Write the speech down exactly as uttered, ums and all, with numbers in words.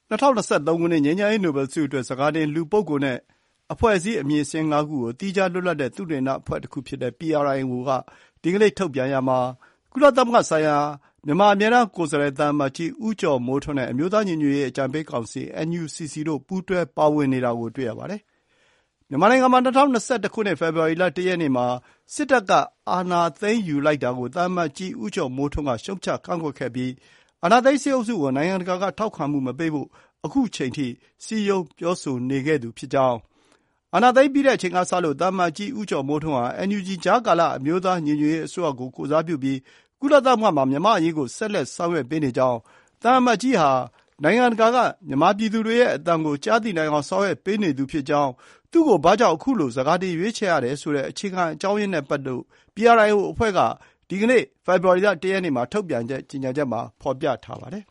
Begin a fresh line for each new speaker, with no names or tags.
၂၀၂၃ ခုနှစ်ငြိမ်းချမ်းရေးနိုဘယ်ဆုအတွက် ဆန်ခါတင်လူပုဂ္ဂိုလ်နဲ့အဖွဲ့အစည်းအမည်စာရင်းငါးခုကို သီးခြားလွတ်လပ်တဲ့သုတေသနအဖွဲ့တခုဖြစ်တဲ့ ပီ အာရ အိုင် အို က ဒီကနေ့ထုတ်ပြန်ရာမှာ ကုလသမဂ္ဂဆိုင်ရာမြန်မာအမြဲတမ်းကိုယ်စားလှယ်သံအမတ်ကြီးဦးကျော်မိုးထွန်းနဲ့ အမျိုးသားညီညွတ်ရေးအကြံပေးကောင်စီ အန် ယူ စီ စီ တို့ ပူးတွဲပါဝင်နေတာကို တွေ့ရပါတယ်။ မြန်မာနိုင်ငံမှာ ၂၀၂၁ ခုနှစ် ဖေဖော်ဝါရီလ ၁ ရက်နေ့မှာ စစ်တပ်ကအာဏာသိမ်းယူလိုက်တာကို သံအမတ်ကြီးဦးကျော်မိုးထွန်းက ရှုတ်ချကန့်ကွက်ခဲ့ပြီး အာဏာသိမ်းစစ်အုပ်စုကို နိုင်ငံတကာကထောက်ခံမှုမပေးဖို့ ခုချိန်ထိ စည်းရုံးပြောဆိုနေခဲ့သူဖြစ်ကြောင်း၊ အာဏာသိမ်းပြီးတဲ့အချိန်ကစလို့ သံအမတ်ကြီးဦးကျော်မိုးထွန်းဟာ အန် ယူ ဂျီ ကြားကာလအမျိုးသားညီညွတ်ရေးအစိုးရကိုကိုယ်စားပြုပြီး ကုလသမဂ္ဂမှာမြန်မာ့အရေးကို ဆက်လက်ဆောင်ရွက်ပေးနေကြောင်း၊ သံအမတ်ကြီးဟာ နိုင်ငံတကာက မြန်မာပြည်သူတွေရဲ့အသံကိုကြားသိနိုင်အောင်ဆောင်ရွက်ပေးနေသူဖြစ်ကြောင်း၊ သူ့ကို ဘာကြောင့် ခုလို ဆန်ခါတင်ရွေးချယ်ရတယ်ဆိုတဲ့ အခြေခံအကြောင်းရင်းနဲ့ပတ်သက်လို့ ပီ အာရ အို အဖွဲ့က ဒီကနေ့ ဖေဖော်ဝါရီလ ၁ ရက်နေ့မှာထုတ်ပြန်တဲ့ကြေညာချက်မှာ ဖော်ပြထားပါတယ်